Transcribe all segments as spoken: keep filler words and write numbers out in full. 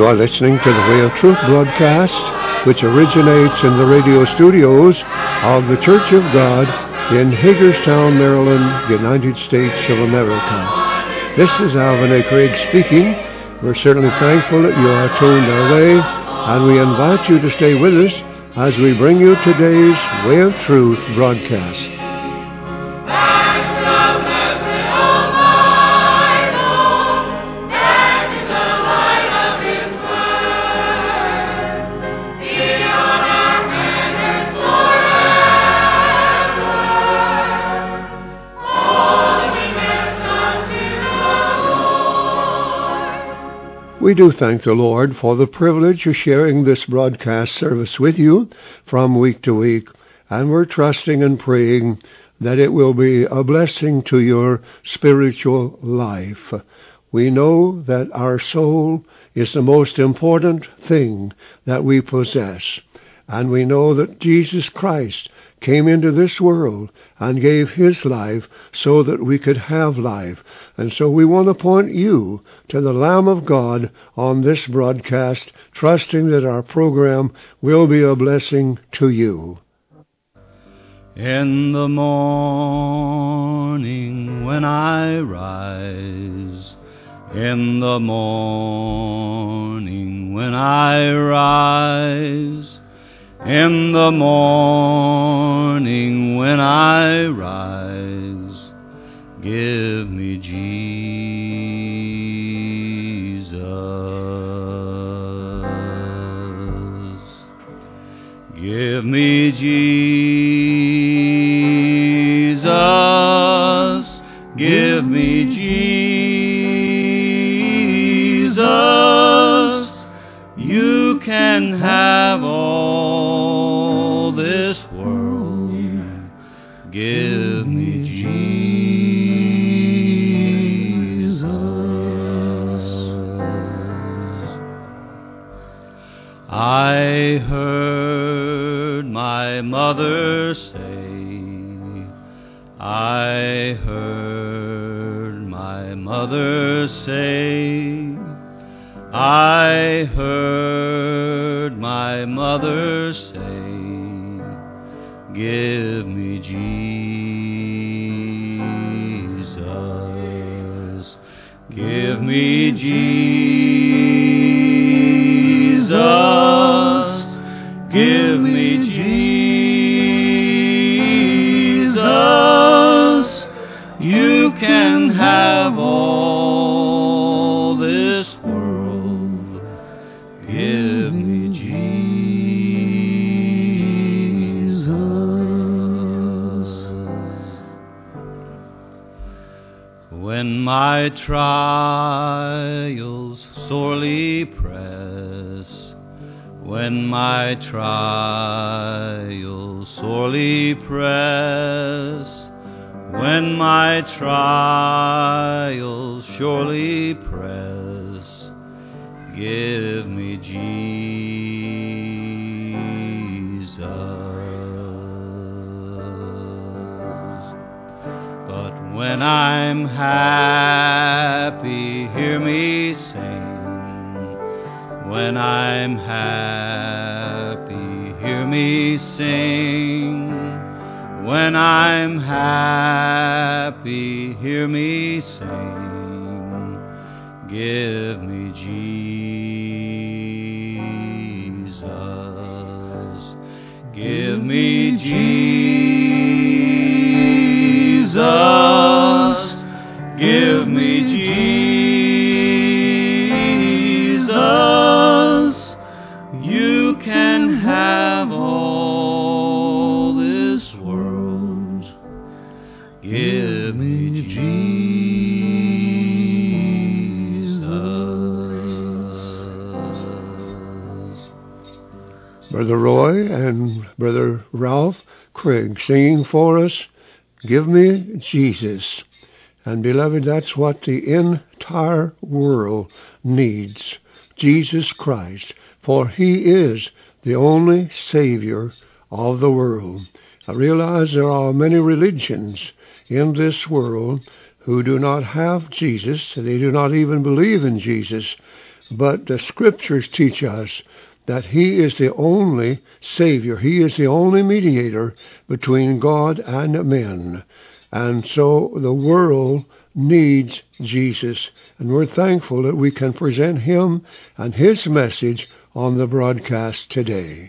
are listening to the Way of Truth broadcast, which originates in the radio studios of the Church of God in Hagerstown, Maryland, United States of America. This is Alvin A. Craig speaking. We're certainly thankful that you are tuned our way, and we invite you to stay with us as we bring you today's Way of Truth broadcast. We do thank the Lord for the privilege of sharing this broadcast service with you from week to week, and we're trusting and praying that it will be a blessing to your spiritual life. We know that our soul is the most important thing that we possess, and we know that Jesus Christ came into this world and gave his life so that we could have life. And so we want to point you to the Lamb of God on this broadcast, trusting that our program will be a blessing to you. In the morning when I rise, in the morning when I rise, in the morning when I rise, give me Jesus. Give me Jesus. Give me Jesus. You can have all this world. Give me Jesus. I heard my mother say, I heard my mother say, I heard my mother say, give me Jesus, give me Jesus, give me Jesus. You can have all this world. Give me Jesus. When my trials sorely press, when my trials sorely press, when my trials surely press, give me Jesus. But when I'm happy, hear me sing. When I'm happy, hear me sing. When I'm happy, hear me sing. Give me Jesus. Give me Jesus. Give me Jesus. You can have all this world. Give me Jesus. Brother Roy and Brother Ralph Craig singing for us, Give Me Jesus. And beloved, that's what the entire world needs, Jesus Christ, for he is the only Savior of the world. I realize there are many religions in this world who do not have Jesus. They do not even believe in Jesus. but the Scriptures teach us that he is the only Savior. He is the only mediator between God and men. And so the world needs Jesus. And we're thankful that we can present him and his message on the broadcast today.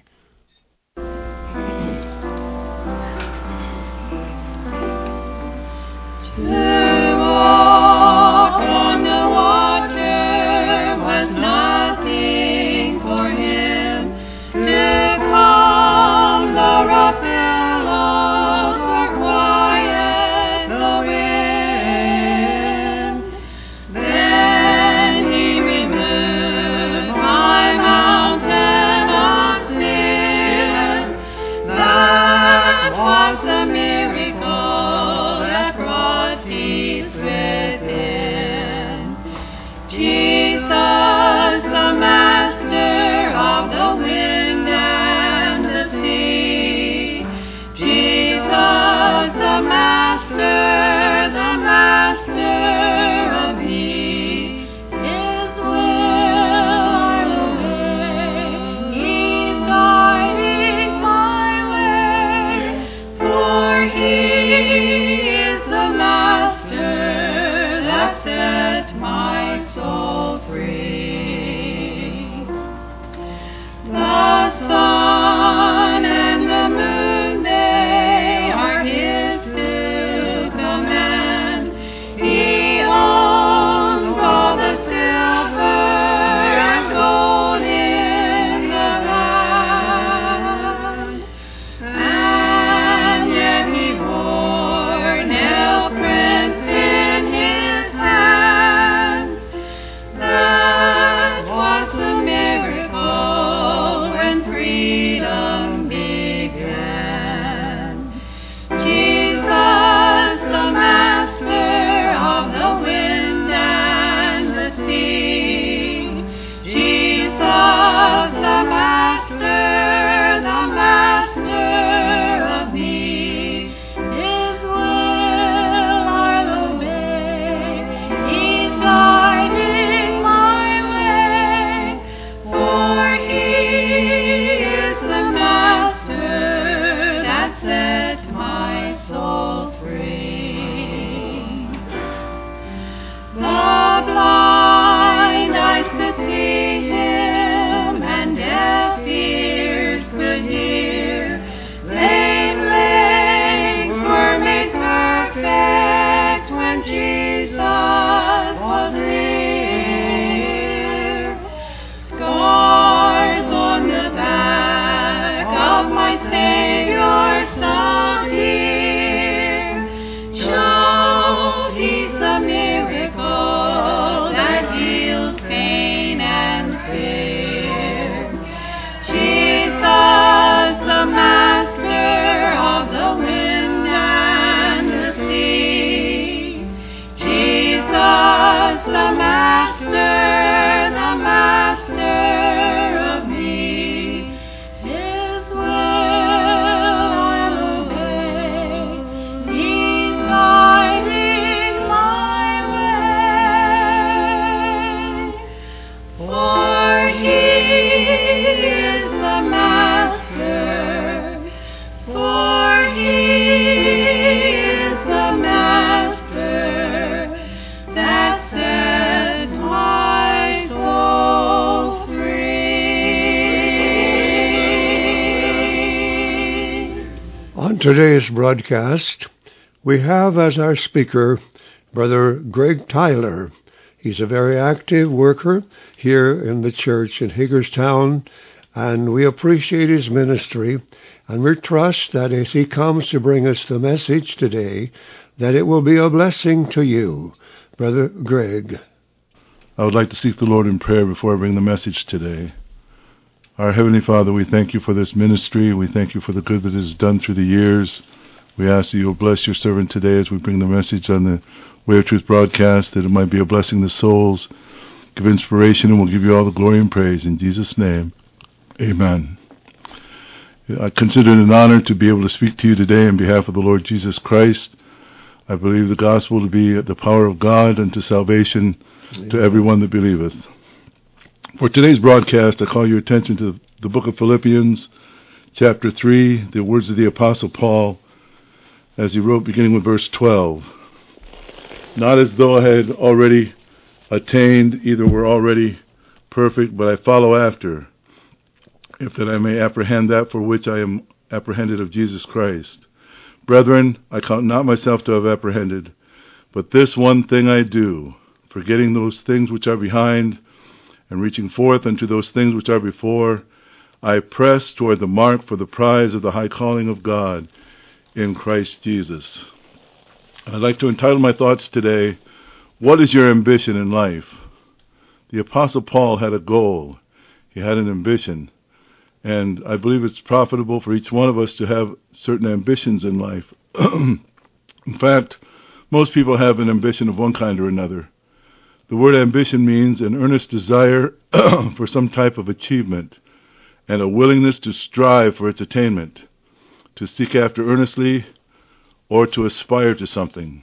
Today's broadcast, we have as our speaker Brother Greg Tyler. He's a very active worker here in the church in Hagerstown, and we appreciate his ministry, and we trust that as he comes to bring us the message today, that it will be a blessing to you. Brother Greg. I would like to seek the Lord in prayer before I bring the message today. Our Heavenly Father, we thank you for this ministry. We thank you for the good that is done through the years. We ask that you will bless your servant today as we bring the message on the Way of Truth broadcast, that it might be a blessing to souls, give inspiration, and we'll give you all the glory and praise. In Jesus' name, amen. I consider it an honor to be able to speak to you today on behalf of the Lord Jesus Christ. I believe the gospel to be the power of God unto salvation to everyone that believeth. For today's broadcast, I call your attention to the book of Philippians, chapter three, the words of the Apostle Paul, as he wrote, beginning with verse twelve. Not as though I had already attained, either were already perfect, but I follow after, if that I may apprehend that for which I am apprehended of Jesus Christ. Brethren, I count not myself to have apprehended, but this one thing I do, forgetting those things which are behind, and reaching forth unto those things which are before, I press toward the mark for the prize of the high calling of God in Christ Jesus. And I'd like to entitle my thoughts today, What is your ambition in life? The Apostle Paul had a goal. He had an ambition. And I believe it's profitable for each one of us to have certain ambitions in life. In fact, most people have an ambition of one kind or another. The word ambition means an earnest desire for some type of achievement and a willingness to strive for its attainment, to seek after earnestly or to aspire to something.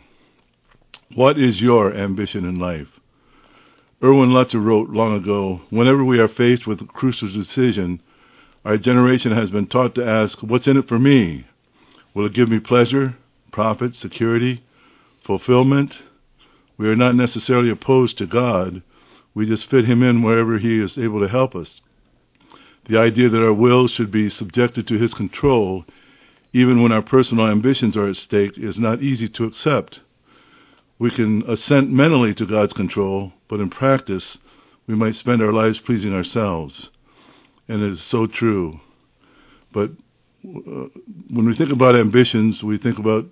What is your ambition in life? Erwin Lutzer wrote long ago, whenever we are faced with a crucial decision, our generation has been taught to ask, what's in it for me? Will it give me pleasure, profit, security, fulfillment? We are not necessarily opposed to God. We just fit Him in wherever He is able to help us. The idea that our wills should be subjected to His control, even when our personal ambitions are at stake, is not easy to accept. We can assent mentally to God's control, but in practice, we might spend our lives pleasing ourselves. And it is so true. But uh, when we think about ambitions, we think about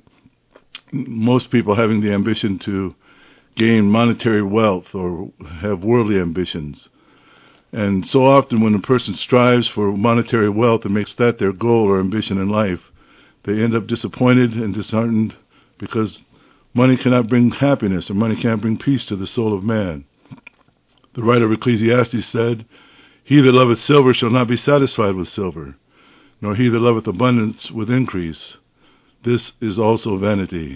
most people having the ambition to gain monetary wealth or have worldly ambitions. And so often when a person strives for monetary wealth and makes that their goal or ambition in life, they end up disappointed and disheartened because money cannot bring happiness or money can't bring peace to the soul of man. The writer of Ecclesiastes said, He that loveth silver shall not be satisfied with silver, nor he that loveth abundance with increase. This is also vanity.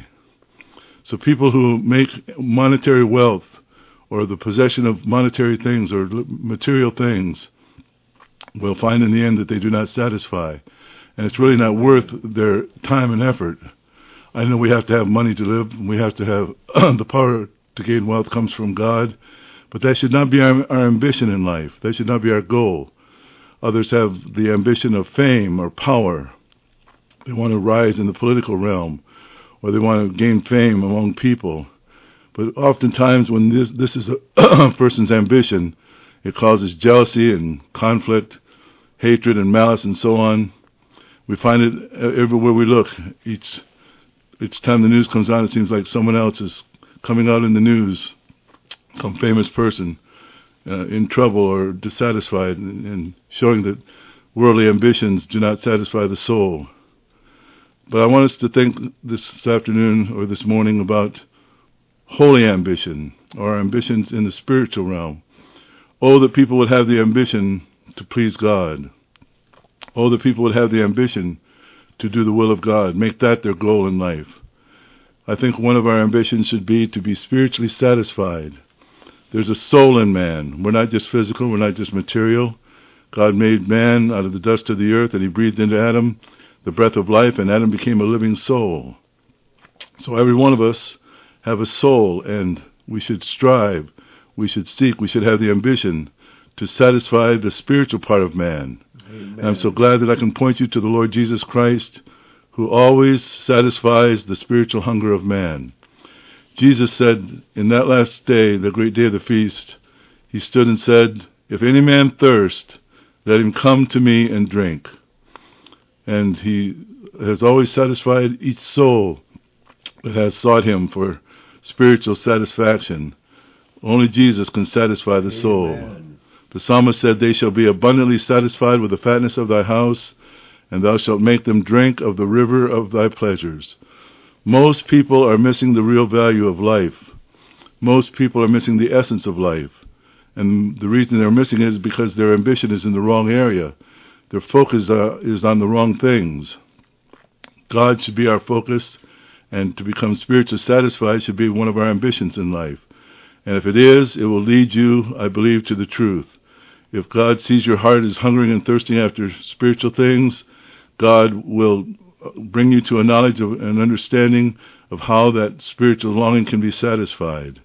So people who make monetary wealth or the possession of monetary things or material things will find in the end that they do not satisfy. And it's really not worth their time and effort. I know we have to have money to live. We have to have the power to gain wealth comes from God. But that should not be our, our ambition in life. That should not be our goal. Others have the ambition of fame or power. They want to rise in the political realm, or they want to gain fame among people. But oftentimes when this, this is a person's ambition, it causes jealousy and conflict, hatred and malice and so on. We find it everywhere we look. Each, each time the news comes on, it seems like someone else is coming out in the news, some famous person uh, in trouble or dissatisfied, and, and showing that worldly ambitions do not satisfy the soul. But I want us to think this afternoon or this morning about holy ambition, or ambitions in the spiritual realm. Oh, that people would have the ambition to please God. Oh, that people would have the ambition to do the will of God, make that their goal in life. I think one of our ambitions should be to be spiritually satisfied. There's a soul in man. We're not just physical, we're not just material. God made man out of the dust of the earth, and He breathed into Adam the breath of life, and Adam became a living soul. So every one of us have a soul, and we should strive, we should seek, we should have the ambition to satisfy the spiritual part of man. Amen. And I'm so glad that I can point you to the Lord Jesus Christ, who always satisfies the spiritual hunger of man. Jesus said, in that last day, the great day of the feast, He stood and said, If any man thirst, let him come to me and drink. And He has always satisfied each soul that has sought Him for spiritual satisfaction. Only Jesus can satisfy the Amen. Soul. The psalmist said, They shall be abundantly satisfied with the fatness of thy house, and thou shalt make them drink of the river of thy pleasures. Most people are missing the real value of life. Most people are missing the essence of life. And the reason they're missing it is because their ambition is in the wrong area. Their focus uh, is on the wrong things. God should be our focus, and to become spiritually satisfied should be one of our ambitions in life. And if it is, it will lead you, I believe, to the truth. If God sees your heart is hungering and thirsting after spiritual things, God will bring you to a knowledge of an understanding of how that spiritual longing can be satisfied.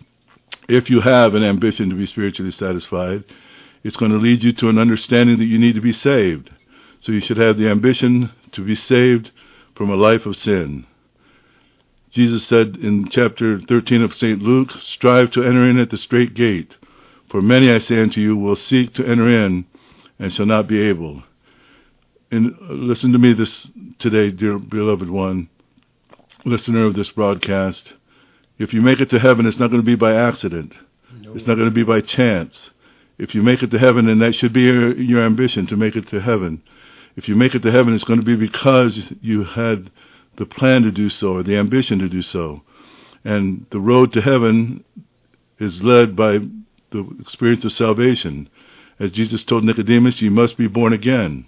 If you have an ambition to be spiritually satisfied, it's going to lead you to an understanding that you need to be saved. So you should have the ambition to be saved from a life of sin. Jesus said in chapter thirteen of Saint Luke, "Strive to enter in at the strait gate. For many, I say unto you, will seek to enter in and shall not be able." And listen to me this today, dear beloved one, listener of this broadcast. If you make it to heaven, it's not going to be by accident. No. It's not going to be by chance. If you make it to heaven, and that should be your, your ambition, to make it to heaven. If you make it to heaven, it's going to be because you had the plan to do so, or the ambition to do so. And the road to heaven is led by the experience of salvation. As Jesus told Nicodemus, you must be born again.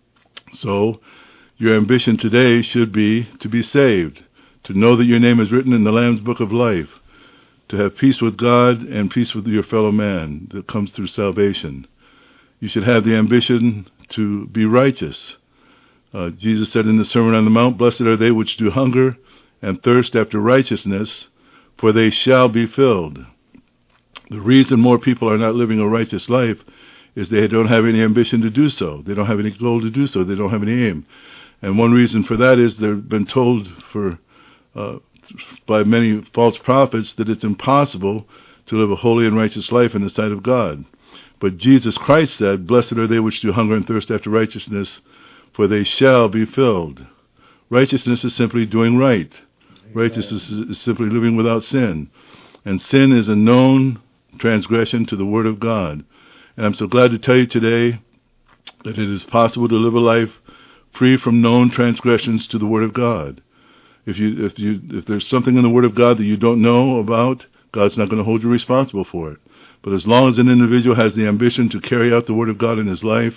So, your ambition today should be to be saved, to know that your name is written in the Lamb's Book of Life, to have peace with God and peace with your fellow man that comes through salvation. You should have the ambition to be righteous. Uh, Jesus said in the Sermon on the Mount, "Blessed are they which do hunger and thirst after righteousness, for they shall be filled." The reason more people are not living a righteous life is they don't have any ambition to do so. They don't have any goal to do so. They don't have any aim. And one reason for that is they've been told for uh, by many false prophets that it's impossible to live a holy and righteous life in the sight of God. But Jesus Christ said, "Blessed are they which do hunger and thirst after righteousness, for they shall be filled." Righteousness is simply doing right. Amen. Righteousness is simply living without sin. And sin is a known transgression to the Word of God. And I'm so glad to tell you today that it is possible to live a life free from known transgressions to the Word of God. If you, if you, if there's something in the Word of God that you don't know about, God's not going to hold you responsible for it. But as long as an individual has the ambition to carry out the Word of God in his life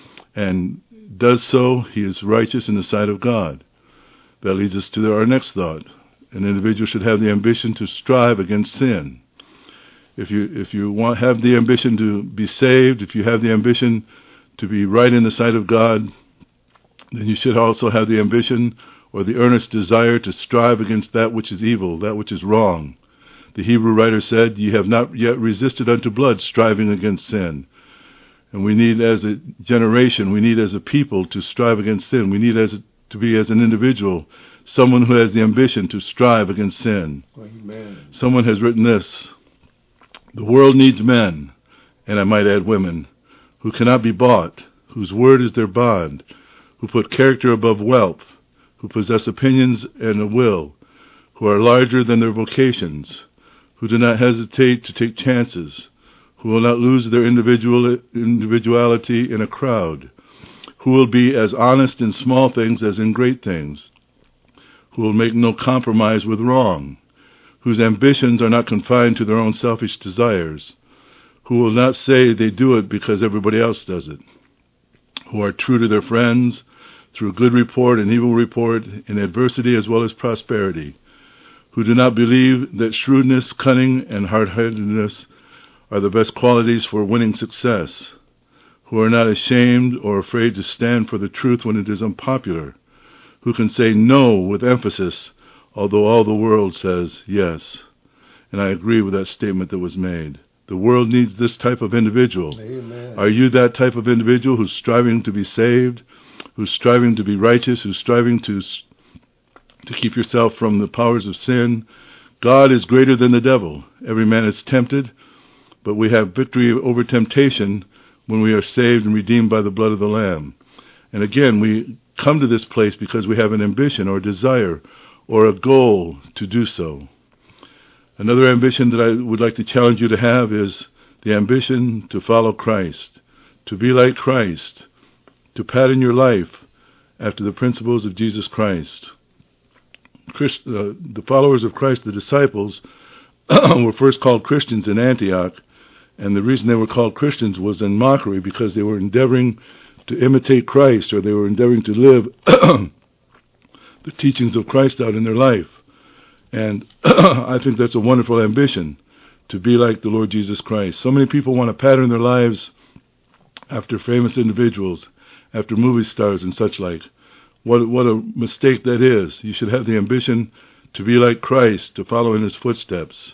and does so, he is righteous in the sight of God. That leads us to our next thought. An individual should have the ambition to strive against sin. If you if you want have the ambition to be saved, if you have the ambition to be right in the sight of God, then you should also have the ambition or the earnest desire to strive against that which is evil, that which is wrong. The Hebrew writer said, "Ye have not yet resisted unto blood, striving against sin." And we need as a generation, we need as a people to strive against sin. We need as a, to be as an individual, someone who has the ambition to strive against sin. Amen. Someone has written this: "The world needs men, and I might add women, who cannot be bought, whose word is their bond, who put character above wealth, who possess opinions and a will, who are larger than their vocations, who do not hesitate to take chances, who will not lose their individual individuality in a crowd, who will be as honest in small things as in great things, who will make no compromise with wrong, whose ambitions are not confined to their own selfish desires, who will not say they do it because everybody else does it, who are true to their friends through good report and evil report, in adversity as well as prosperity, who do not believe that shrewdness, cunning, and hard-headedness are the best qualities for winning success, who are not ashamed or afraid to stand for the truth when it is unpopular, who can say no with emphasis, although all the world says yes." And I agree with that statement that was made. The world needs this type of individual. Amen. Are you that type of individual who's striving to be saved, who's striving to be righteous, who's striving to to keep yourself from the powers of sin? God is greater than the devil. Every man is tempted, but we have victory over temptation when we are saved and redeemed by the blood of the Lamb. And again, we come to this place because we have an ambition or desire or a goal to do so. Another ambition that I would like to challenge you to have is the ambition to follow Christ, to be like Christ, to pattern your life after the principles of Jesus Christ. Christ, uh, the followers of Christ, the disciples, were first called Christians in Antioch, and the reason they were called Christians was in mockery because they were endeavoring to imitate Christ, or they were endeavoring to live the teachings of Christ out in their life. And I think that's a wonderful ambition, to be like the Lord Jesus Christ. So many people want to pattern their lives after famous individuals, after movie stars and such like. What, what a mistake that is. You should have the ambition to be like Christ, to follow in his footsteps.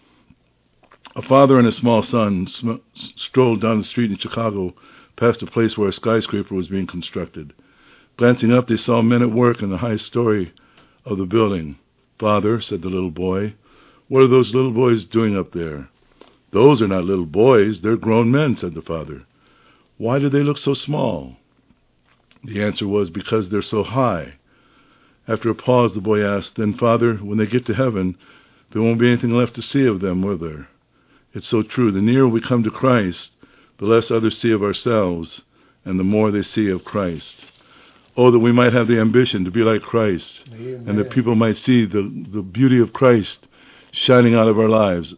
A father and a small son sm- strolled down the street in Chicago past a place where a skyscraper was being constructed. Glancing up, they saw men at work in the highest story of the building. "Father," said the little boy, "what are those little boys doing up there?" "Those are not little boys, they're grown men," said the father. "Why do they look so small?" The answer was, "Because they're so high." After a pause, the boy asked, "Then, Father, when they get to heaven, there won't be anything left to see of them, will there?" It's so true. The nearer we come to Christ, the less others see of ourselves, and the more they see of Christ. Oh, that we might have the ambition to be like Christ, Amen. And that people might see the, the beauty of Christ shining out of our lives.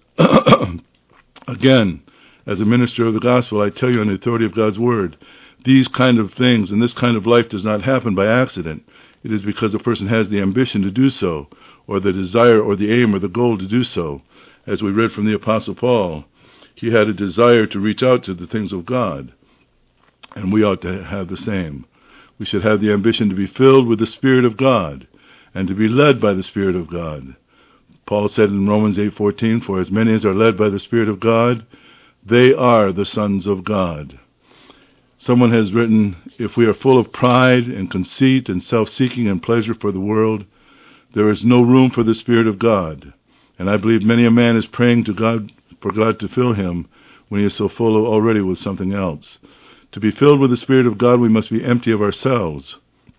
Again, as a minister of the gospel, I tell you on the authority of God's word, these kind of things and this kind of life does not happen by accident. It is because a person has the ambition to do so, or the desire or the aim or the goal to do so. As we read from the Apostle Paul, he had a desire to reach out to the things of God, and we ought to have the same. We should have the ambition to be filled with the Spirit of God and to be led by the Spirit of God. Paul said in Romans eight fourteen, "For as many as are led by the Spirit of God, they are the sons of God." Someone has written, "If we are full of pride and conceit and self-seeking and pleasure for the world, there is no room for the Spirit of God." And I believe many a man is praying to God for God to fill him when he is so full of already with something else. To be filled with the Spirit of God, we must be empty of ourselves.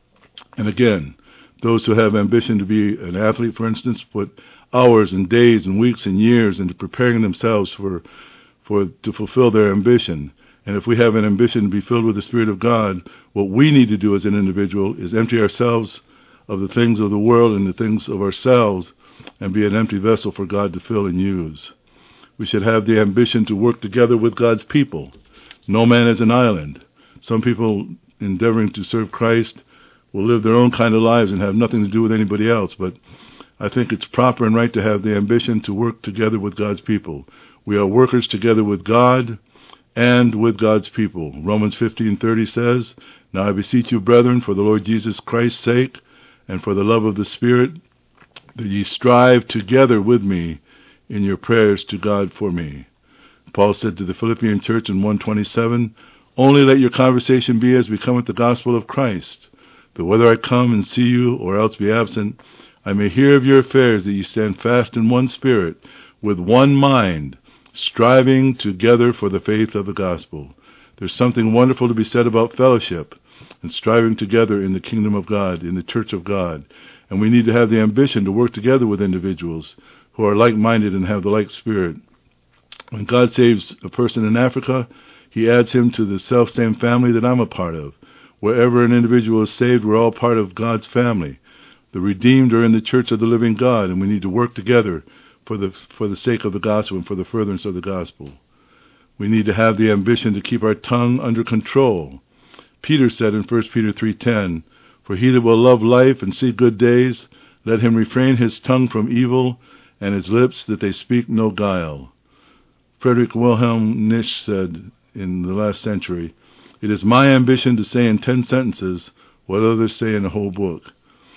And again, those who have ambition to be an athlete, for instance, put hours and days and weeks and years into preparing themselves for, for to fulfill their ambition. And if we have an ambition to be filled with the Spirit of God, what we need to do as an individual is empty ourselves of the things of the world and the things of ourselves, and be an empty vessel for God to fill and use. We should have the ambition to work together with God's people. No man is an island. Some people endeavoring to serve Christ will live their own kind of lives and have nothing to do with anybody else, but I think it's proper and right to have the ambition to work together with God's people. We are workers together with God and with God's people. Romans fifteen thirty says, "Now I beseech you, brethren, for the Lord Jesus Christ's sake, and for the love of the Spirit, that ye strive together with me in your prayers to God for me." Paul said to the Philippian church in one twenty-seven, "Only let your conversation be as becometh the gospel of Christ, that whether I come and see you or else be absent, I may hear of your affairs, that ye stand fast in one spirit, with one mind, striving together for the faith of the gospel." There's something wonderful to be said about fellowship and striving together in the kingdom of God, in the church of God. And we need to have the ambition to work together with individuals who are like-minded and have the like spirit. When God saves a person in Africa, he adds him to the self-same family that I'm a part of. Wherever an individual is saved, we're all part of God's family. The redeemed are in the church of the living God, and we need to work together for the for the sake of the gospel and for the furtherance of the gospel. We need to have the ambition to keep our tongue under control. Peter said in First Peter three ten, "For he that will love life and see good days, let him refrain his tongue from evil, and his lips that they speak no guile." Friedrich Wilhelm Nietzsche said in the last century, "It is my ambition to say in ten sentences what others say in a whole book."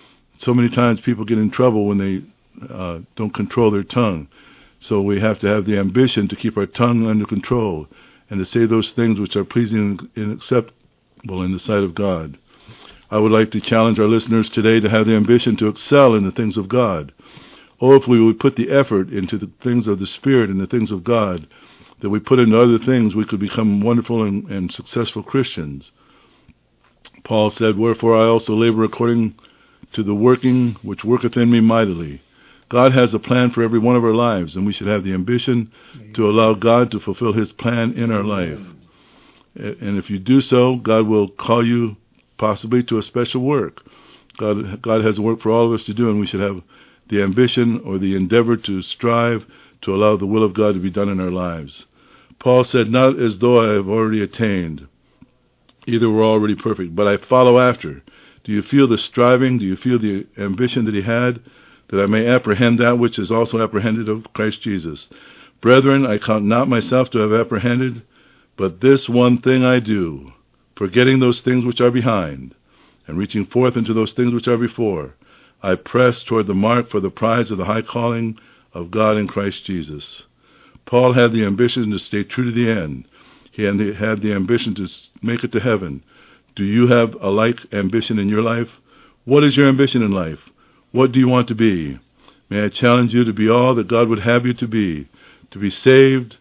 So many times people get in trouble when they uh, don't control their tongue. So we have to have the ambition to keep our tongue under control and to say those things which are pleasing and acceptable in the sight of God. I would like to challenge our listeners today to have the ambition to excel in the things of God. Oh, if we would put the effort into the things of the Spirit and the things of God that we put into other things, we could become wonderful and, and successful Christians. Paul said, "Wherefore I also labor according to the working which worketh in me mightily." God has a plan for every one of our lives, and we should have the ambition to allow God to fulfill his plan in our life. And if you do so, God will call you possibly to a special work. God, God has a work for all of us to do, and we should have the ambition or the endeavor to strive to allow the will of God to be done in our lives. Paul said, "Not as though I have already attained, either we're already perfect, but I follow after." Do you feel the striving? Do you feel the ambition that he had? That I may apprehend that which is also apprehended of Christ Jesus. "Brethren, I count not myself to have apprehended, but But this one thing I do, forgetting those things which are behind, and reaching forth into those things which are before, I press toward the mark for the prize of the high calling of God in Christ Jesus. Paul had the ambition to stay true to the end. He had the, had the ambition to make it to heaven. Do you have a like ambition in your life? What is your ambition in life? What do you want to be? May I challenge you to be all that God would have you to be, to be saved,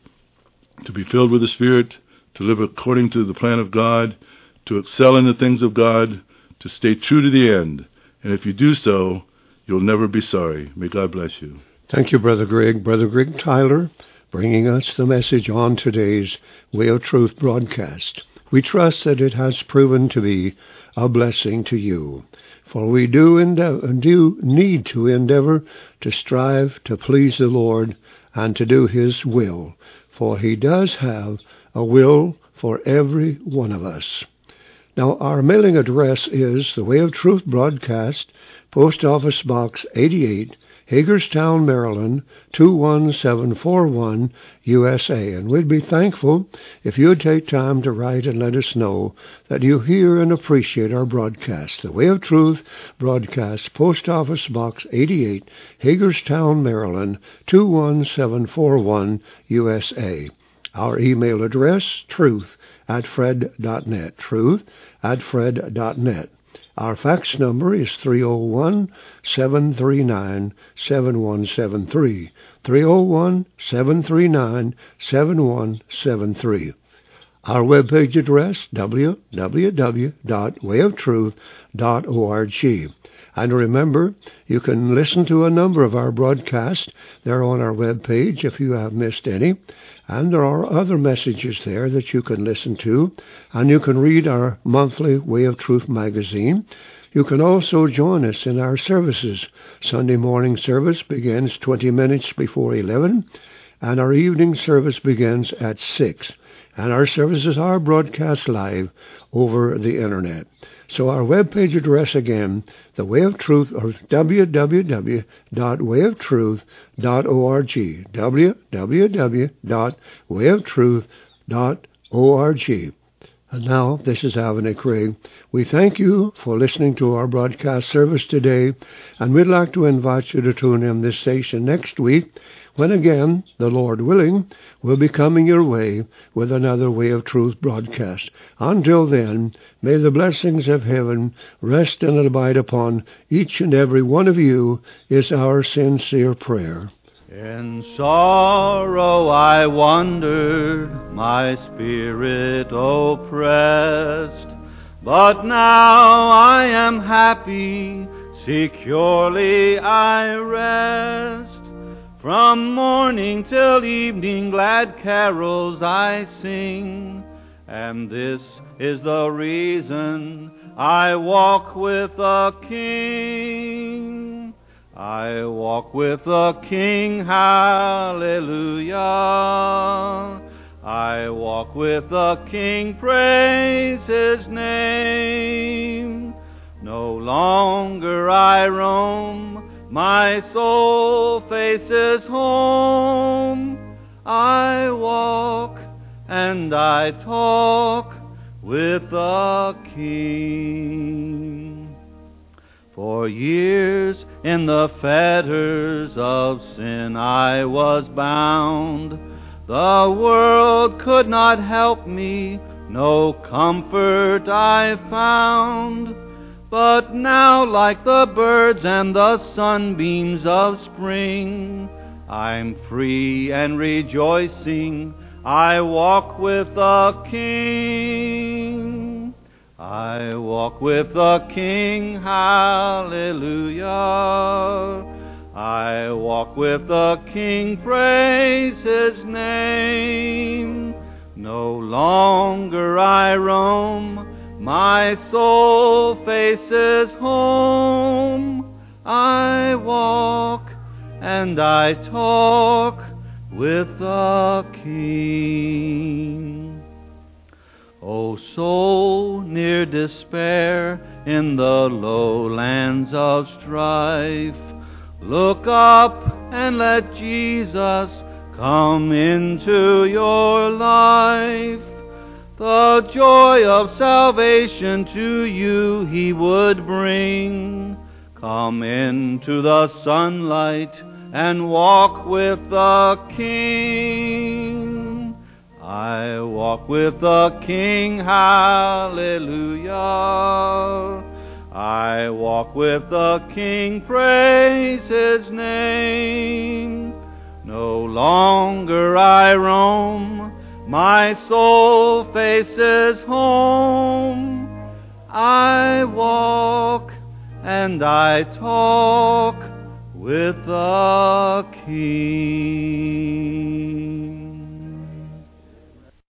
to be filled with the Spirit, to live according to the plan of God, to excel in the things of God, to stay true to the end. And if you do so, you'll never be sorry. May God bless you. Thank you, Brother Greg. Brother Greg Tyler, bringing us the message on today's Way of Truth broadcast. We trust that it has proven to be a blessing to you, for we do, endeavor, do need to endeavor to strive to please the Lord and to do His will, for He does have a will for every one of us. Now, our mailing address is the Way of Truth broadcast, Post Office Box eighty-eight, Hagerstown, Maryland, two one seven four one, U S A. And we'd be thankful if you would take time to write and let us know that you hear and appreciate our broadcast. The Way of Truth broadcast, Post Office Box eighty-eight, Hagerstown, Maryland, two one seven four one, U S A. Our email address, truth at fred dot net, truth at fred dot net. Our fax number is three oh one, seven three nine, seven one seven three, three oh one, seven three nine, seven one seven three. Our webpage address, w w w dot way of truth dot org. And remember, you can listen to a number of our broadcasts. They're on our webpage if you have missed any. And there are other messages there that you can listen to. And you can read our monthly Way of Truth magazine. You can also join us in our services. Sunday morning service begins twenty minutes before eleven, and our evening service begins at six. And our services are broadcast live over the Internet. So our webpage address again, The Way of Truth, or w w w dot way of truth dot org, w w w dot way of truth dot org. And now, this is Avonny Craig. We thank you for listening to our broadcast service today, and we'd like to invite you to tune in this station next week, when again, the Lord willing, we'll be coming your way with another Way of Truth broadcast. Until then, may the blessings of heaven rest and abide upon each and every one of you, is our sincere prayer. In sorrow I wandered, my spirit oppressed, but now I am happy, securely I rest. From morning till evening glad carols I sing, and this is the reason I walk with the King. I walk with the King, hallelujah. I walk with the King, praise His name. No longer I roam, my soul faces home. I walk and I talk with the King. For years in the fetters of sin I was bound. The world could not help me, no comfort I found. But now, like the birds and the sunbeams of spring, I'm free and rejoicing, I walk with the King. I walk with the King, hallelujah. I walk with the King, praise His name. No longer I roam, my soul faces home. I walk and I talk with the King. O soul near despair in the lowlands of strife, look up and let Jesus come into your life. the joy of salvation to you He would bring. Come into the sunlight and walk with the King. I walk with the King, hallelujah. I walk with the King, praise His name. No longer I roam, my soul faces home. I walk and I talk with the King.